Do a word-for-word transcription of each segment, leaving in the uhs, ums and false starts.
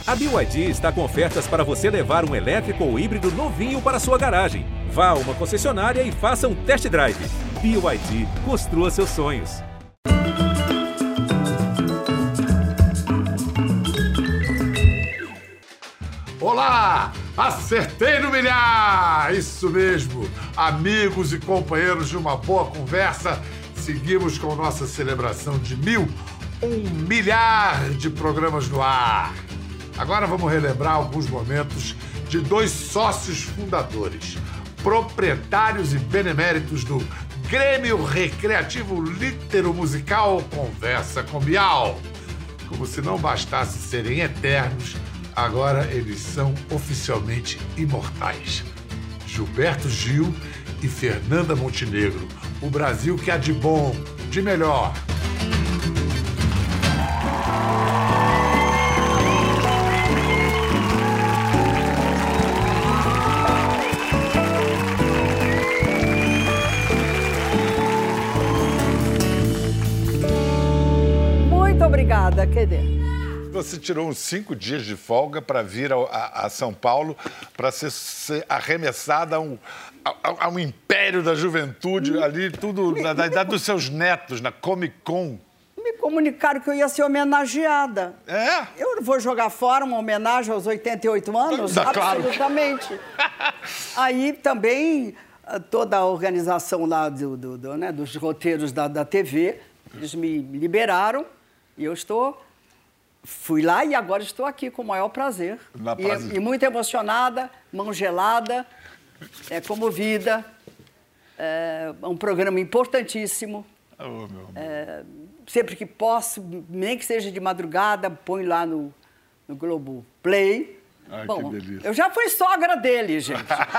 A B Y D está com ofertas para você levar um elétrico ou híbrido novinho para sua garagem. Vá a uma concessionária e faça um test drive. B Y D, construa seus sonhos. Olá! Acertei no milhar! Isso mesmo! Amigos e companheiros de uma boa conversa, seguimos com nossa celebração de mil, um milhar de programas no ar. Agora vamos relembrar alguns momentos de dois sócios fundadores, proprietários e beneméritos do Grêmio Recreativo Lítero Musical Conversa com Bial. Como se não bastasse serem eternos, agora eles são oficialmente imortais. Gilberto Gil e Fernanda Montenegro. O Brasil que há de bom, de melhor. Muito obrigada, Kedê. Você tirou uns cinco dias de folga para vir a, a, a São Paulo para ser, ser arremessada a um, a, a um império da juventude, me, ali, tudo me, na, na idade me, dos seus netos, na Comic Con. Me comunicaram que eu ia ser homenageada. É? Eu não vou jogar fora uma homenagem aos oitenta e oito anos? Tá, absolutamente. Claro. Aí também toda a organização lá do, do, do, né, dos roteiros da, da T V, eles me liberaram e eu estou... Fui lá e agora estou aqui com o maior prazer. E, e muito emocionada, mão gelada, é, comovida. É um programa importantíssimo. Oh, meu amor. É, sempre que posso, nem que seja de madrugada, põe lá no, no Globo Play. Ai, bom, que delícia. Eu já fui sogra dele, gente.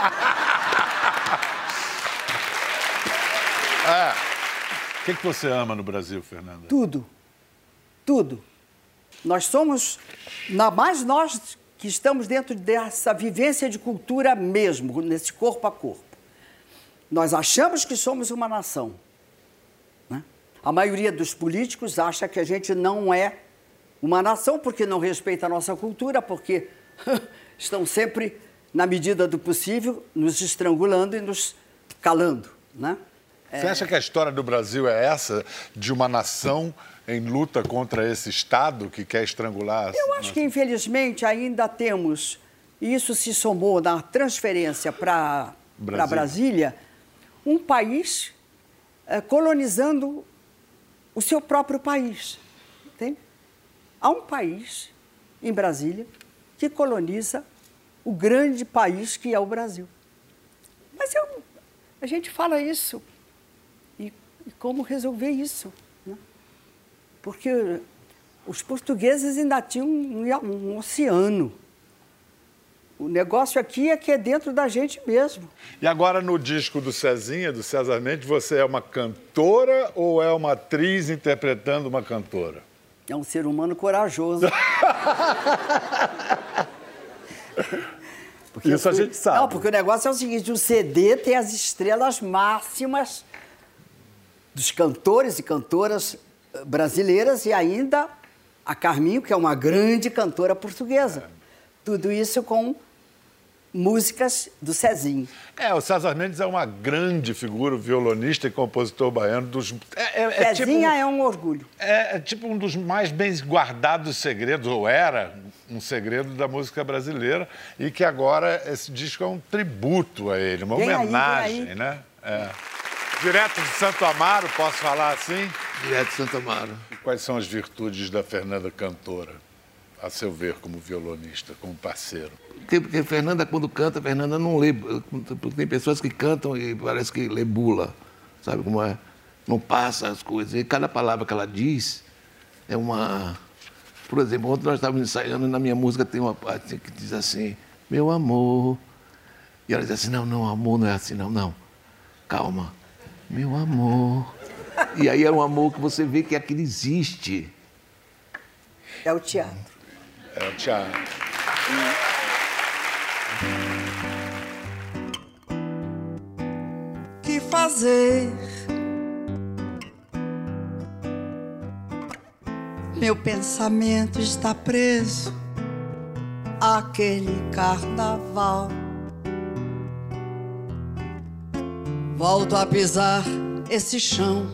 É. O que, que você ama no Brasil, Fernanda? Tudo. Tudo. Nós somos, ainda mais nós que estamos dentro dessa vivência de cultura mesmo, nesse corpo a corpo. Nós achamos que somos uma nação, né? A maioria dos políticos acha que a gente não é uma nação porque não respeita a nossa cultura, porque estão sempre, na medida do possível, nos estrangulando e nos calando, né? Você acha que a história do Brasil é essa, de uma nação em luta contra esse Estado que quer estrangular? Eu acho que, infelizmente, ainda temos, e isso se somou na transferência para Brasília. Brasília, um país é, colonizando o seu próprio país. Entende? Há um país, em Brasília, que coloniza o grande país que é o Brasil. Mas eu, a gente fala isso. E, e como resolver isso? Porque os portugueses ainda tinham um, um oceano. O negócio aqui é que é dentro da gente mesmo. E agora, no disco do Cezinha, do César Mendes, você é uma cantora ou é uma atriz interpretando uma cantora? É um ser humano corajoso. Porque Isso fui... a gente sabe. Não, porque o negócio é o seguinte, o C D tem as estrelas máximas dos cantores e cantoras brasileiras e ainda a Carminho, que é uma grande cantora portuguesa. É. Tudo isso com músicas do Cezinho. É, o César Mendes é uma grande figura, violonista e compositor baiano. Dos... É, é, é Cezinha tipo, é um orgulho. É, é tipo um dos mais bem guardados segredos, ou era um segredo da música brasileira, e que agora esse disco é um tributo a ele, uma vem homenagem, aí, aí. né? É. Direto de Santo Amaro, posso falar assim? Direto de Santo Amaro. Quais são as virtudes da Fernanda cantora, a seu ver, como violonista, como parceiro? Porque, porque a Fernanda, quando canta, a Fernanda não lê. Porque tem pessoas que cantam e parece que lê bula, sabe como é? Não passa as coisas. E cada palavra que ela diz é uma... Por exemplo, ontem nós estávamos ensaiando e na minha música tem uma parte que diz assim, meu amor. E ela diz assim, não, não, amor não é assim, não, não. Calma. Meu amor. E aí é um amor que você vê que aquilo existe. É o teatro. É o teatro. Que fazer? Meu pensamento está preso aquele carnaval. Volto a pisar esse chão,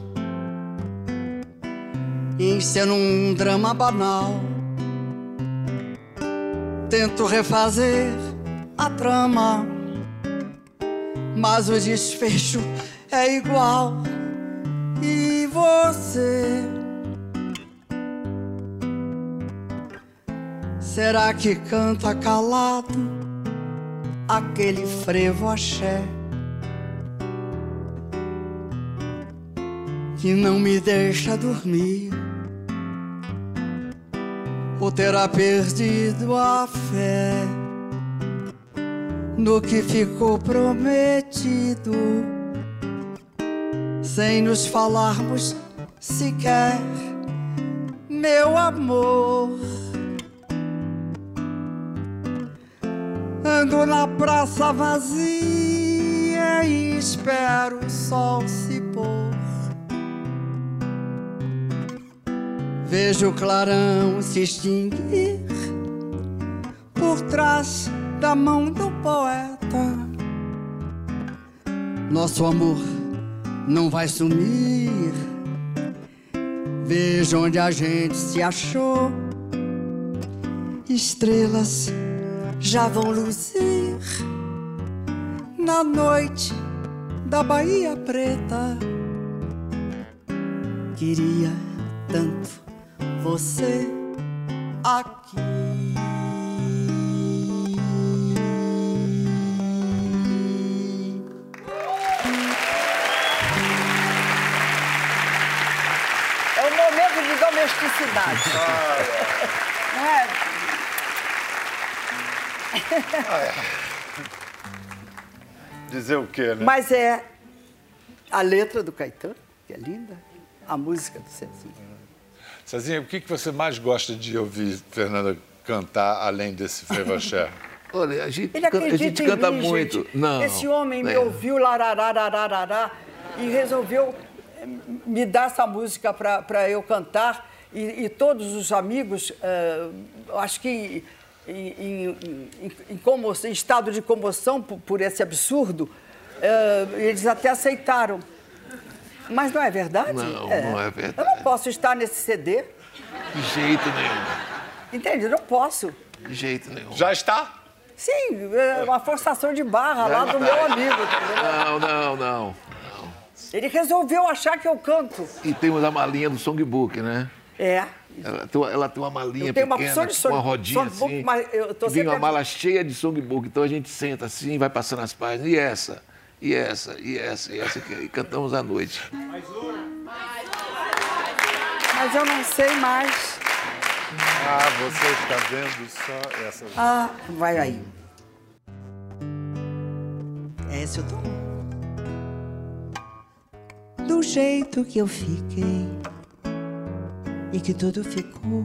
enceno um drama banal. Tento refazer a trama, mas o desfecho é igual. E você? Será que canta calado aquele frevo axé que não me deixa dormir, ou terá perdido a fé no que ficou prometido, sem nos falarmos sequer, meu amor? Ando na praça vazia e espero o sol se pôr. Vejo o clarão se extinguir por trás da mão do poeta. Nosso amor não vai sumir. Veja onde a gente se achou. Estrelas já vão luzir na noite da Bahia Preta. Queria tanto você aqui. É um momento de domesticidade. Não é? Ah, é. Dizer o quê, né? Mas é a letra do Caetano, que é linda, a música do Cezinha. Cezinha, o que você mais gosta de ouvir Fernanda cantar, além desse frevo axé? Olha, a gente, Ele canta, a gente canta mim, muito. Gente. Não, Esse homem é. me ouviu larararararará e resolveu me dar essa música para eu cantar. E, e todos os amigos, uh, acho que em, em, em, em, comoção, em estado de comoção por, por esse absurdo, uh, eles até aceitaram. Mas não é verdade? Não, é. não é verdade. Eu não posso estar nesse C D. De jeito nenhum. Entende? Eu não posso. De jeito nenhum. Já está? Sim, é uma forçação de barra lá do meu amigo. Entendeu? Não, não, não. Ele resolveu achar que eu canto. E temos a malinha do songbook, né? É. Ela tem, ela tem uma malinha Eu tenho uma pequena, porção de com song- uma rodinha songbook, assim. mas eu tô e vem sempre- uma mala cheia de songbook. Então a gente senta assim, vai passando as páginas. E essa, e essa, e essa, e essa. E cantamos à noite. Mas eu não sei mais. Ah, você está vendo só essa. Ah, vai aí. É esse o tom. Do jeito que eu fiquei e que tudo ficou,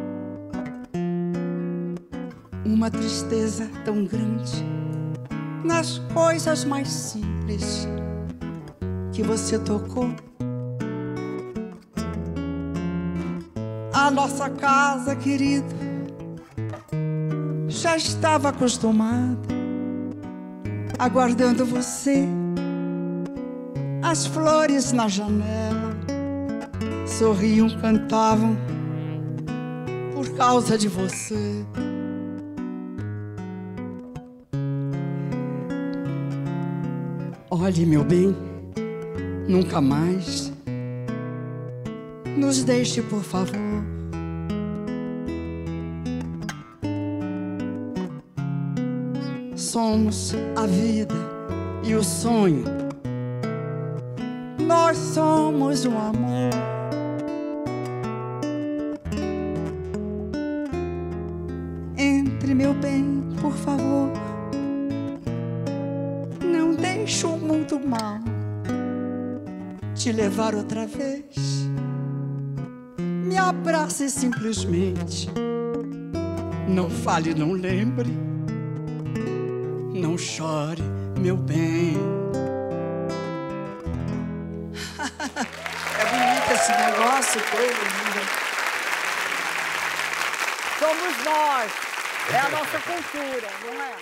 uma tristeza tão grande nas coisas mais simples que você tocou. A nossa casa, querido, já estava acostumada, aguardando você. As flores na janela sorriam, cantavam por causa de você. Olhe, meu bem, nunca mais nos deixe, por favor. Somos a vida e o sonho. Nós somos o amor. Entre, meu bem, por favor. Não deixe o mundo mal te levar outra vez. Me abrace simplesmente. Não fale, não lembre. Não chore, meu bem. É bonito esse negócio todo. Somos nós. É a nossa cultura, não é?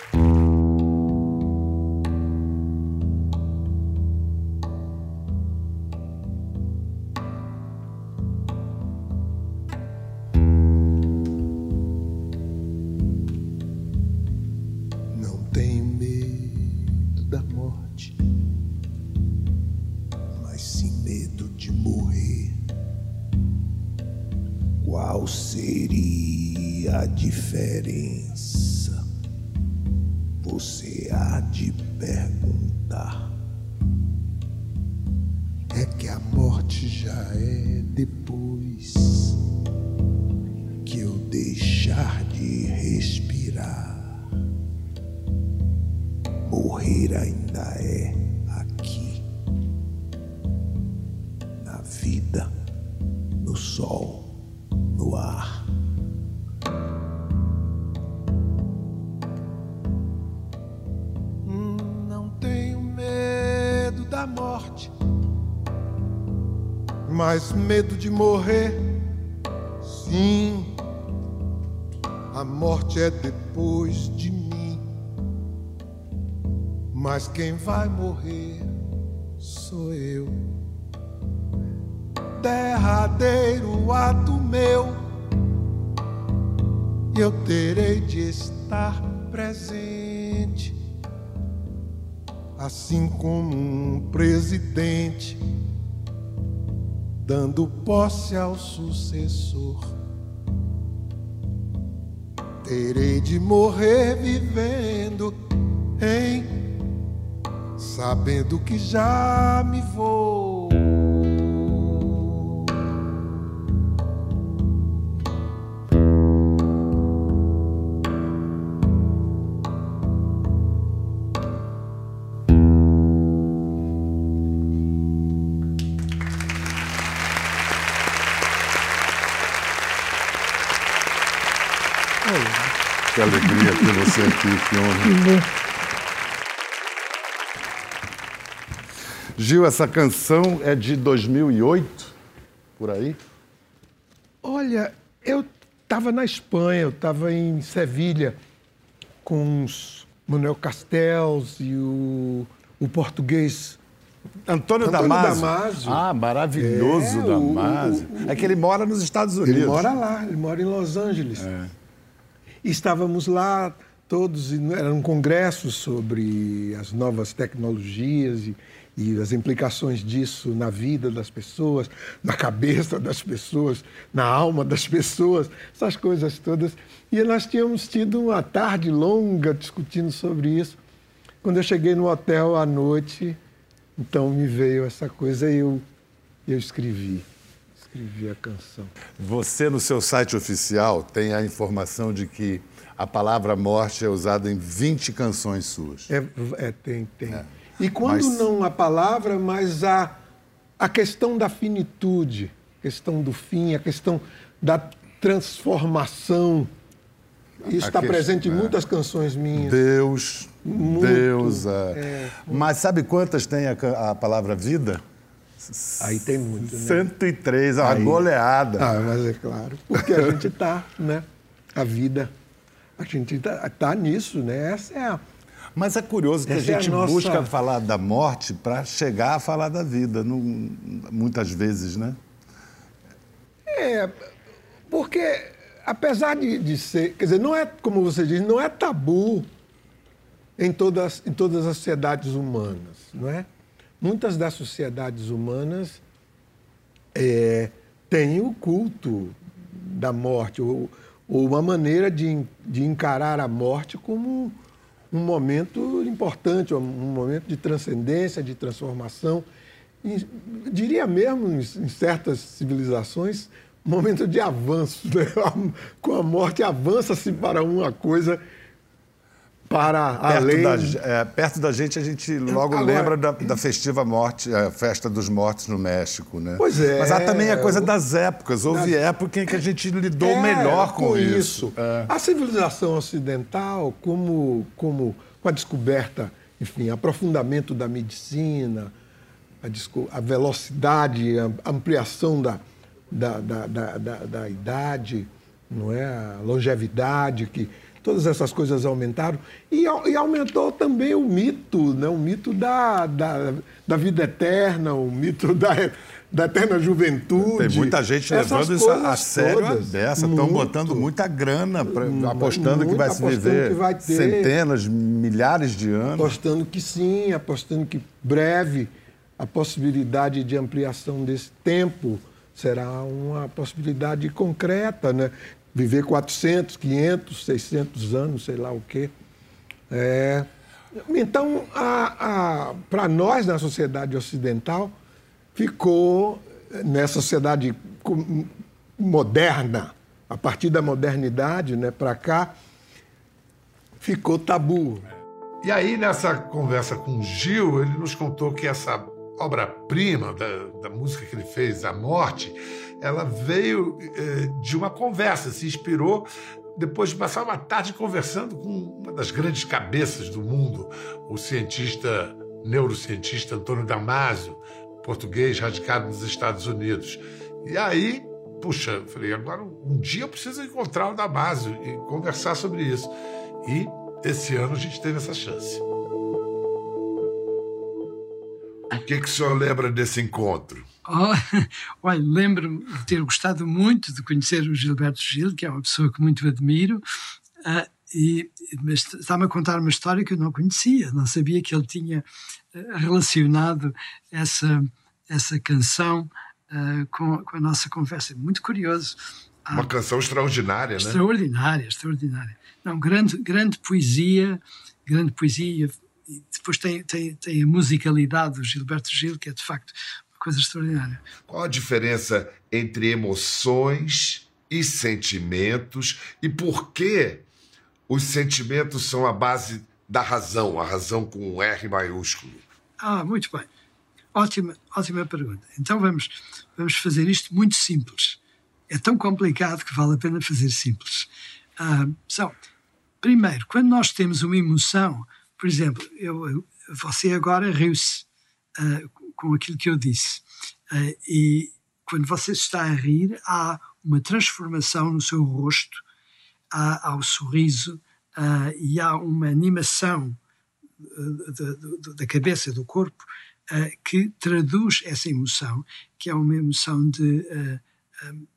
Não tenho medo da morte, mas sim medo de morrer. Qual seria a diferença? Você há de perguntar. É que a morte já é depois que eu deixar de respirar. Morrer ainda é aqui, na vida, no sol, no ar. Hum, não tenho medo da morte, mas medo de morrer. Sim, a morte é depois de mim, mas quem vai morrer sou eu. Derradeiro ato meu, eu terei de estar presente, assim como um presidente dando posse ao sucessor. Terei de morrer vivendo, hein? Sabendo que já me vou. Que alegria ter você aqui, que honra. Gil, essa canção é de dois mil e oito, por aí? Olha, eu estava na Espanha, eu estava em Sevilha com os Manuel Castells e o, o português Antônio, Antônio Damasio. Damasio. Ah, maravilhoso É, Damasio. o- o- É que ele mora nos Estados Unidos. Ele mora lá, ele mora em Los Angeles. É. E estávamos lá todos, e era um congresso sobre as novas tecnologias e, e as implicações disso na vida das pessoas, na cabeça das pessoas, na alma das pessoas, essas coisas todas. E nós tínhamos tido uma tarde longa discutindo sobre isso. Quando eu cheguei no hotel à noite, então me veio essa coisa e eu, eu escrevi. Escrevi a canção. Você, no seu site oficial, tem a informação de que a palavra morte é usada em vinte canções suas. É, é, tem, tem. É. E quando Mas- não a palavra, mas a, a questão da finitude, a questão do fim, a questão da transformação. Isso A está que- presente em é. muitas canções minhas. Deus, Muito, Deus. é. é. Mas sabe quantas tem a, ca- a palavra vida? Aí tem muito, né? cento e três, uma Aí- goleada. Ah, mas é claro, porque a gente está, né? A vida, a gente está tá nisso, né? Essa é a... Mas é curioso que a Essa é a gente nossa- busca falar da morte para chegar a falar da vida, não- muitas vezes, né? É, porque apesar de, de ser, quer dizer, não é, como você diz, não é tabu em todas, em todas as sociedades humanas, não é? Muitas das sociedades humanas é, têm o culto da morte, ou, ou uma maneira de, de encarar a morte como um momento importante, um momento de transcendência, de transformação. E, diria mesmo, em, em certas civilizações, um momento de avanço. Né? Com a morte, avança-se para uma coisa para Perto, além... da, é, perto da gente, a gente logo Agora- lembra da, da festiva morte, a festa dos mortos no México, né? Pois é. Mas há também a coisa das épocas. Houve Das- época em que a gente lidou É, melhor com, isso. É. A civilização ocidental, como, como com a descoberta, enfim, aprofundamento da medicina, a, desco- a velocidade, a ampliação da, da, da, da, da, da idade, não é? A longevidade que todas essas coisas aumentaram. E, e aumentou também o mito, né? O mito da, da, da vida eterna, o mito da, da eterna juventude. Tem muita gente levando isso a sério a dessa, estão botando muita grana, pra, apostando muito, que vai se viver vai ter, centenas, milhares de anos. Apostando que sim, apostando que breve a possibilidade de ampliação desse tempo será uma possibilidade concreta, né? Viver quatrocentos, quinhentos, seiscentos anos, sei lá o quê. É... Então, para nós, na sociedade ocidental, ficou, nessa sociedade moderna, a partir da modernidade, né, para cá, ficou tabu. E aí, nessa conversa com o Gil, ele nos contou que essa obra-prima da, da música que ele fez, A Morte, ela veio eh, de uma conversa, se inspirou depois de passar uma tarde conversando com uma das grandes cabeças do mundo, o cientista, neurocientista Antônio Damasio, português radicado nos Estados Unidos. E aí, puxa, eu falei, agora um dia eu preciso encontrar o Damasio e conversar sobre isso. E esse ano a gente teve essa chance. O que, que o senhor lembra desse encontro? Oh, olha, lembro-me de ter gostado muito de conhecer o Gilberto Gil, que é uma pessoa que muito admiro, uh, e, mas está-me a contar uma história que eu não conhecia, não sabia que ele tinha uh, relacionado essa, essa canção uh, com, com a nossa conversa. Muito curioso. Uma uh, canção extraordinária, né? Extraordinária, extraordinária. Não, grande, grande poesia, grande poesia. E depois tem, tem, tem a musicalidade do Gilberto Gil, que é de facto uma coisa extraordinária. Qual a diferença entre emoções e sentimentos e por que os sentimentos são a base da razão, a razão com um R maiúsculo? Ah, muito bem. Ótima, ótima pergunta. Então vamos, vamos fazer isto muito simples. É tão complicado que vale a pena fazer simples. Ah, so, primeiro, quando nós temos uma emoção, por exemplo, eu, eu, você agora riu-se uh, com aquilo que eu disse. Uh, e quando você está a rir, há uma transformação no seu rosto, há, há o sorriso uh, e há uma animação uh, da, da, da cabeça, do corpo, uh, que traduz essa emoção, que é uma emoção de uh, uh,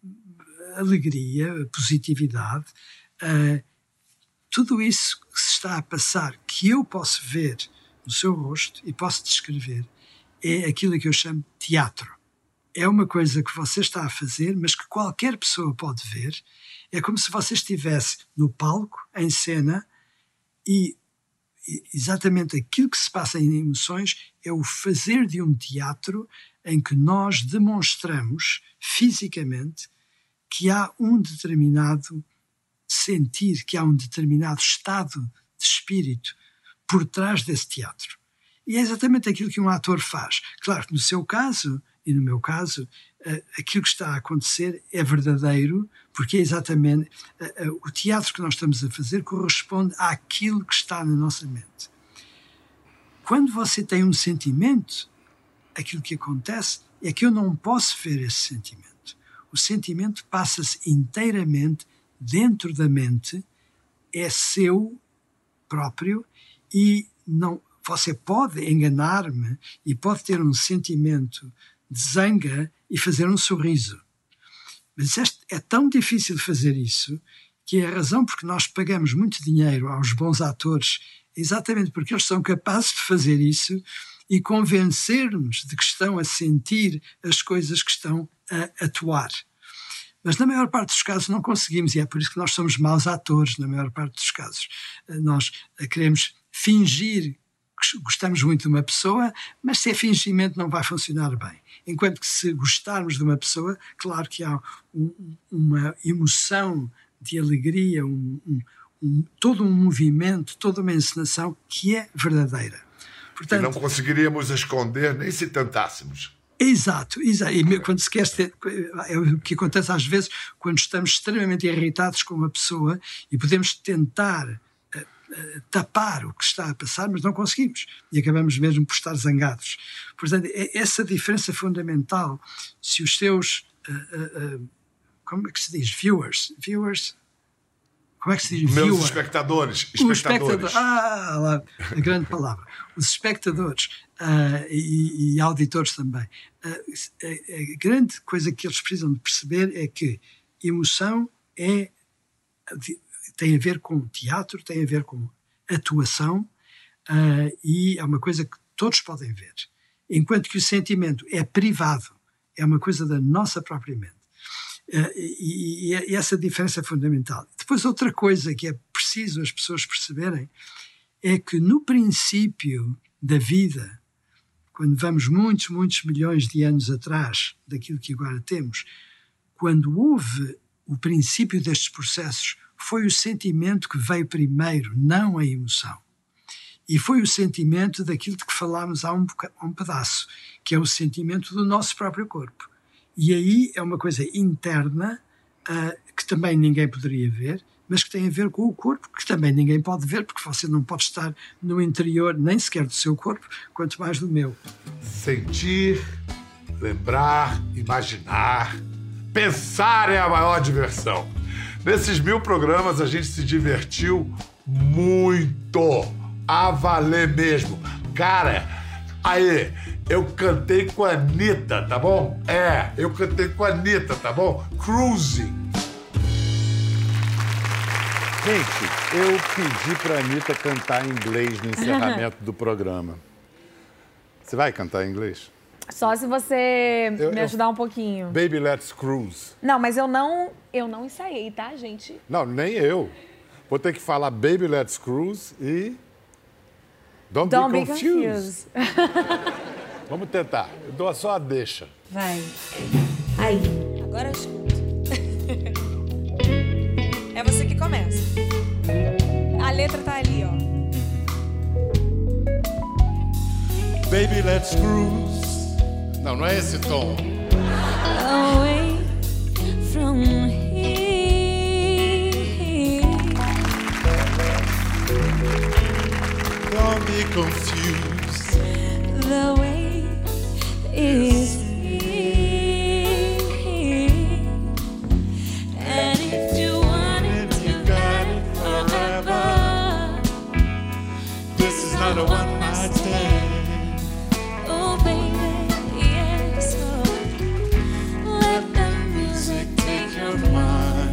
alegria, positividade. Uh, Tudo isso que se está a passar, que eu posso ver no seu rosto e posso descrever, é aquilo que eu chamo de teatro. É uma coisa que você está a fazer, mas que qualquer pessoa pode ver. É como se você estivesse no palco, em cena, e exatamente aquilo que se passa em emoções é o fazer de um teatro em que nós demonstramos fisicamente que há um determinado sentir, que há um determinado estado de espírito por trás desse teatro. E é exatamente aquilo que um ator faz. Claro que no seu caso, e no meu caso, aquilo que está a acontecer é verdadeiro, porque é exatamente o teatro que nós estamos a fazer corresponde àquilo que está na nossa mente. Quando você tem um sentimento, aquilo que acontece é que eu não posso ver esse sentimento. O sentimento passa-se inteiramente dentro da mente, é seu próprio e não, você pode enganar-me e pode ter um sentimento de zanga e fazer um sorriso. Mas este, é tão difícil fazer isso que é a razão porque nós pagamos muito dinheiro aos bons atores, exatamente porque eles são capazes de fazer isso e convencer-nos de que estão a sentir as coisas que estão a atuar. Mas na maior parte dos casos não conseguimos, e é por isso que nós somos maus atores, na maior parte dos casos. Nós queremos fingir que gostamos muito de uma pessoa, mas se é fingimento não vai funcionar bem. Enquanto que se gostarmos de uma pessoa, claro que há um, uma emoção de alegria, um, um, um, todo um movimento, toda uma encenação que é verdadeira. Portanto, e não conseguiríamos esconder nem se tentássemos. Exato, exato. E quando se quer ter, é o que acontece às vezes quando estamos extremamente irritados com uma pessoa e podemos tentar uh, uh, tapar o que está a passar, mas não conseguimos e acabamos mesmo por estar zangados. Portanto, é essa diferença fundamental. Se os seus, uh, uh, uh, como é que se diz? Viewers, viewers, como é que se diz? Meus Viewer. espectadores. Os espectadores. espectadores. Ah, lá, a grande palavra. Os espectadores uh, e, e auditores também. Uh, a, a grande coisa que eles precisam de perceber é que emoção é, tem a ver com teatro, tem a ver com atuação uh, e é uma coisa que todos podem ver. Enquanto que o sentimento é privado, é uma coisa da nossa própria mente. Uh, e, e, e essa diferença é fundamental. Depois, outra coisa que é preciso as pessoas perceberem é que no princípio da vida, quando vamos muitos, muitos milhões de anos atrás daquilo que agora temos, quando houve o princípio destes processos, foi o sentimento que veio primeiro, não a emoção. E foi o sentimento daquilo de que falámos há um, há um pedaço, que é o sentimento do nosso próprio corpo. E aí é uma coisa interna uh, que também ninguém poderia ver, mas que tem a ver com o corpo, que também ninguém pode ver, porque você não pode estar no interior nem sequer do seu corpo, quanto mais do meu. Sentir, lembrar, imaginar, pensar é a maior diversão. Nesses mil programas a gente se divertiu muito, a valer mesmo. Cara, aí, eu cantei com a Anitta, tá bom? É, eu cantei com a Anitta, tá bom? Cruising. Gente, eu pedi pra Anitta cantar em inglês no encerramento do programa. Você vai cantar em inglês? Só se você eu, me ajudar eu... um pouquinho. Baby, let's cruise. Não, mas eu não, eu não ensaiei, tá, gente? Não, nem eu. Vou ter que falar Baby, let's cruise e... Don't, Don't be be confused. confused. Vamos tentar. Eu dou só a deixa. Vai. Aí. Agora eu escuto. É você que começa. A letra tá ali, ó. Baby, let's cruise. Não, não é esse tom. Away from here. Don't be confused. The way is here. And if you want it, you got it forever. This is not a one night stand. Oh, baby, yes. Oh, let the music take your mind.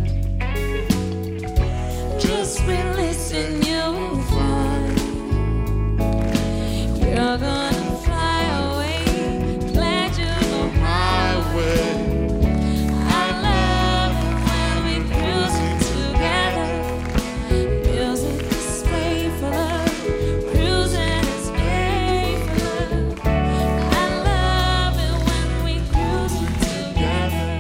Just re-listen, you'll find you're gonna fly away. Glad you go my way. I love it when we cruising together. Music is made for love. Cruising is made for love. I love it when we cruising together.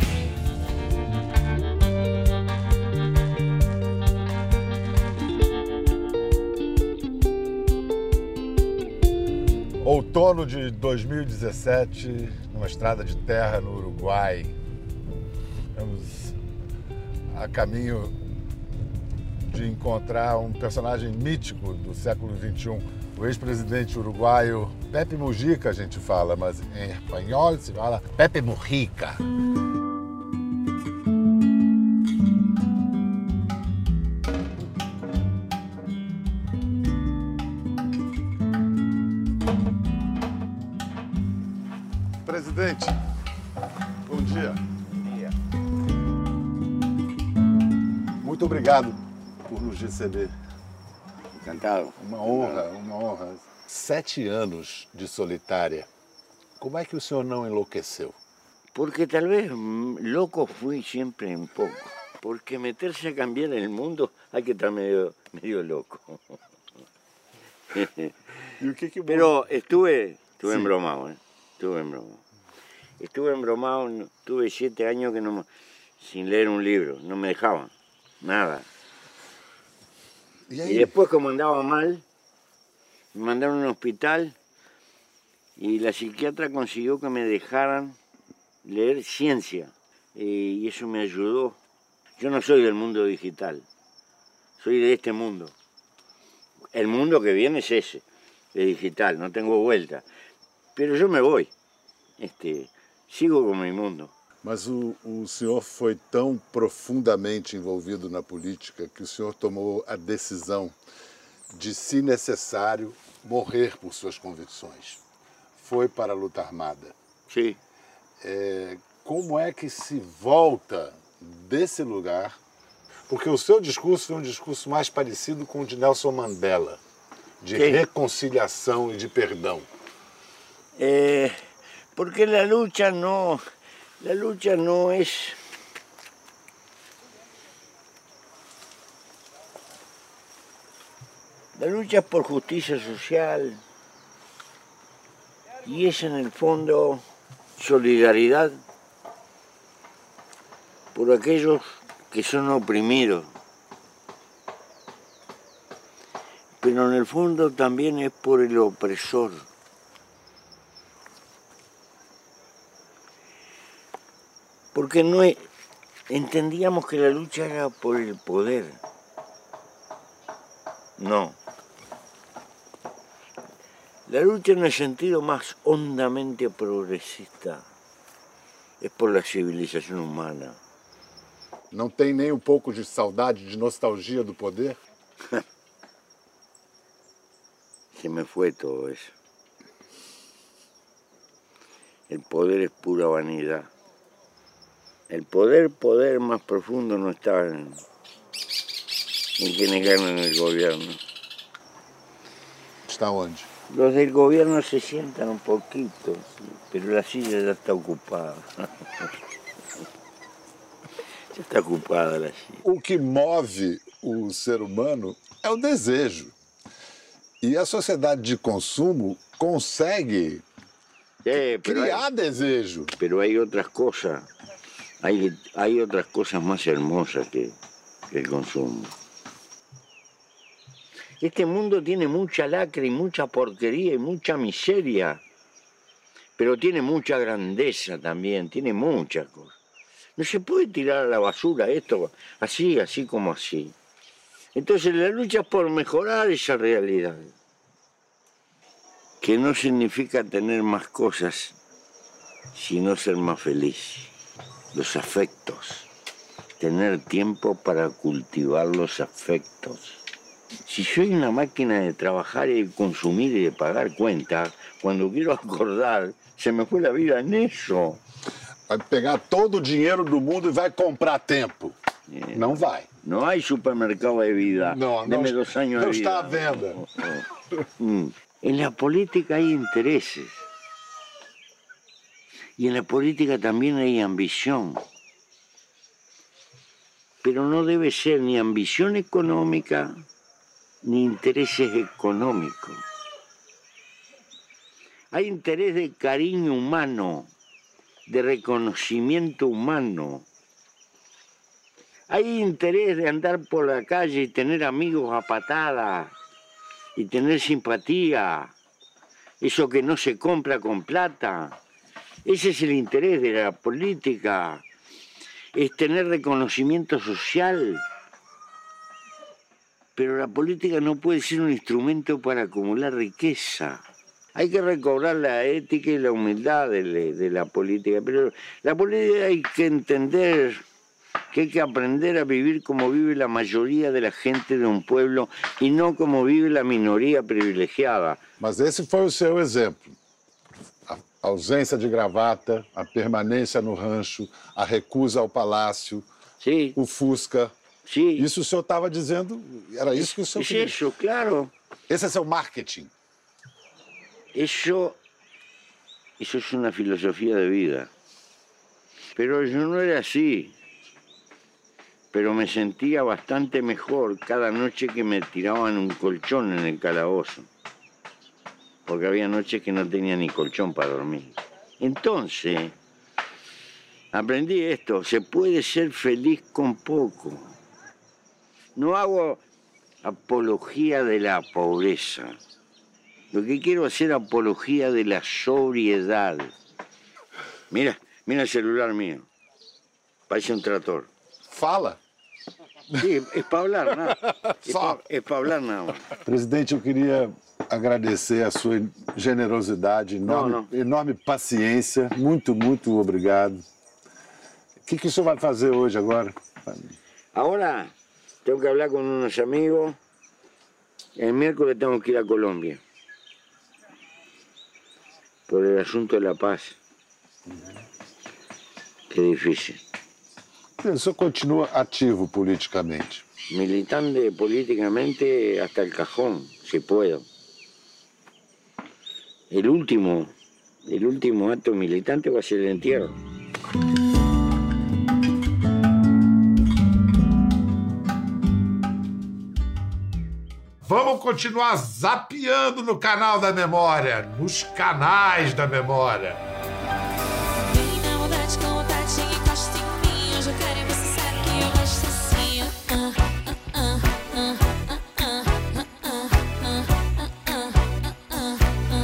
Outono de dois mil e dezessete, numa estrada de terra no Uruguai. Estamos a caminho de encontrar um personagem mítico do século vinte e um, o ex-presidente uruguaio Pepe Mujica, a gente fala, mas em espanhol se fala Pepe Mujica. Presidente, bom dia. Bom dia. Muito obrigado por nos receber. Encantado. Uma honra, uma honra. Sete anos de solitária. Como é que o senhor não enlouqueceu? Porque tal vez loco fui siempre un poco. Porque meterse a cambiar el mundo hay que estar medio, medio loco. E o que que... Pero estuve, estuve embromado, ¿eh? Estuve embromado. Estuve embromado, tuve siete años que no, sin leer un libro, no me dejaban, nada. ¿Y, y después, como andaba mal, me mandaron a un hospital y la psiquiatra consiguió que me dejaran leer ciencia y eso me ayudó. Yo no soy del mundo digital, soy de este mundo. El mundo que viene es ese, es digital, no tengo vuelta. Pero yo me voy, este, sigo con mi mundo. Mas o, o senhor foi tão profundamente envolvido na política que o senhor tomou a decisão de, se necessário, morrer por suas convicções. Foi para a luta armada. Sim. É, como é que se volta desse lugar? Porque o seu discurso foi um discurso mais parecido com o de Nelson Mandela, de Sim. reconciliação e de perdão. Eh, porque la lucha no, la lucha no es la lucha es por justicia social y es en el fondo solidaridad por aquellos que son oprimidos. Pero en el fondo también es por el opresor. Porque no es- entendíamos que la lucha era por el poder. No. La lucha en el sentido más hondamente progresista es por la civilización humana. Não tem nem um pouco de saudade, de nostalgia do poder? Se me fue todo eso. El poder es pura vanidad. El poder, poder más profundo no está en, en quienes ganan el gobierno. Está onde? Los del gobierno se sientan un poquito, sí, pero la silla ya está ocupada. Ya está ocupada la silla. O que move o ser humano é o desejo. E a sociedade de consumo consegue Eh, pero, hay, criar desejo. pero hay otras cosas, hay, hay otras cosas más hermosas que, que el consumo. Este mundo tiene mucha lacra y mucha porquería y mucha miseria, pero tiene mucha grandeza también, tiene muchas cosas. No se puede tirar a la basura esto así, así como así. Entonces la lucha es por mejorar esa realidad, que no significa tener más cosas, sino ser más feliz. Los afectos, tener tiempo para cultivar los afectos. Si soy una máquina de trabajar y de consumir y de pagar cuentas, cuando quiero acordar, se me fue la vida en eso. Vai pegar todo o dinheiro do mundo e vai comprar tempo. Eh, Não vai. No hay supermercado de vida. No, no, Deme dos años no de vida. está à venda. Mm. En la política hay intereses. Y en la política también hay ambición. Pero no debe ser ni ambición económica ni intereses económicos. Hay interés de cariño humano, de reconocimiento humano. Hay interés de andar por la calle y tener amigos a patadas y tener simpatía. Eso que no se compra con plata. Ese es el interés de la política. Es tener reconocimiento social. Pero la política no puede ser un instrumento para acumular riqueza. Hay que recobrar la ética y la humildad de, la- de la política. Pero la política hay que entender que hay que aprender a vivir como vive la mayoría de la gente de un pueblo y no como vive la minoría privilegiada. Mas esse foi o seu exemplo. A ausência de gravata, a permanência no rancho, a recusa ao palácio, Sí, o Fusca. sí. Isso o senhor estava dizendo, era isso que o senhor Es queria. eso, claro. Esse é seu marketing. Eso, eso es una filosofía de vida. Pero yo no era así. Pero me sentía bastante mejor cada noche que me tiraban un colchón en el calabozo. Porque había noches que no tenía ni colchón para dormir. Entonces, aprendí esto, se puede ser feliz con poco. No hago apología de la pobreza. Lo que quiero hacer es apología de la sobriedad. Mira, mira el celular mío. Parece un trator. Fala. Sí, es para hablar, nada. Es Só. para hablar nada más. Presidente, eu queria agradecer a sua generosidade, enorme, Não, não. enorme paciência. Muito, muito obrigado. que, que o senhor vai fazer hoje agora? Ahora tengo que hablar con unos amigos. El miércoles tengo que ir a Colombia. Por el asunto de la paz. Qué difícil. O senhor continua ativo politicamente? Militante políticamente hasta el cajón, si puedo. El último, el último acto militante va a ser el entierro. Vamos continuar zapeando no canal da memória, nos canais da memória. Vem na maldade com vontade, encosta em mim. Hoje eu quero e você sabe que eu gosto assim. Ah, ah, ah, ah, ah, ah, ah, ah, ah, ah, ah,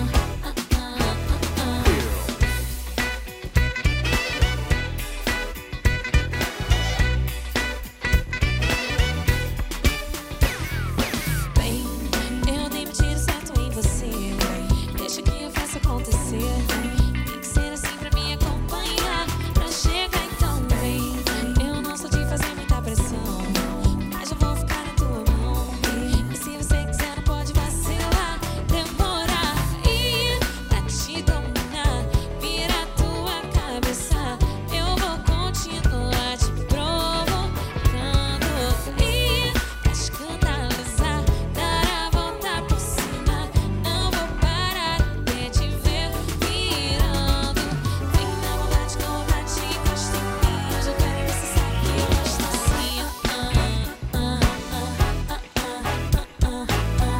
Bem, eu dei um tiro certo em você. Deixa que eu faça acontecer. Tem que ser assim pra me acompanhar. Pra chegar então bem. Eu não sou de fazer muita pressão, mas eu vou ficar na tua mão. E se você quiser não pode vacilar. Demorar e pra te dominar. Vira a tua cabeça. Eu vou continuar te provocando. E pra escandalizar, dar a volta por cima. Não vou parar até te ver virando. Vem na maldade com vontade, encosta em mim. Hoje eu quero e você sabe que eu gosto assim. Ah, ah, ah, ah, ah, ah, ah,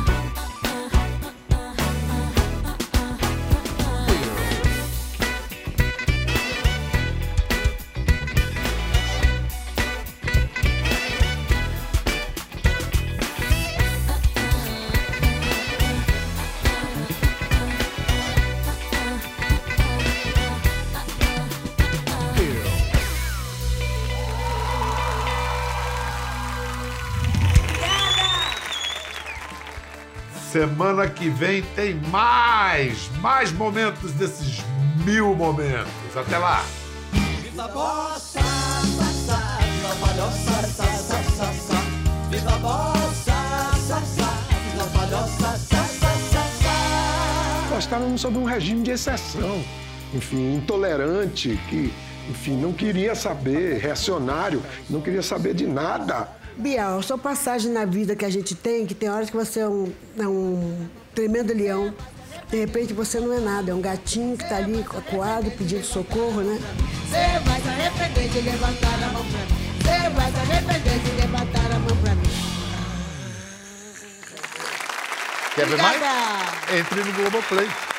Semana que vem tem mais, mais momentos desses mil momentos. Até lá! Viva bossa, sa, sa, viva palhoça, sa, sa, sa, sa. Viva bossa, sa, sa, viva palhoça, sa, sa, sa, sa. Nós estávamos sob um regime de exceção, enfim, intolerante, que, enfim, não queria saber, reacionário, não queria saber de nada. Bial, sua passagem na vida que a gente tem, que tem horas que você é um, é um tremendo leão. De repente você não é nada, é um gatinho que tá ali acuado, pedindo socorro, né? Você vai se arrepender de levantar a mão pra mim. Você vai se arrepender de levantar a mão pra mim. Quer ver mais? Obrigada. Entre no Globoplay.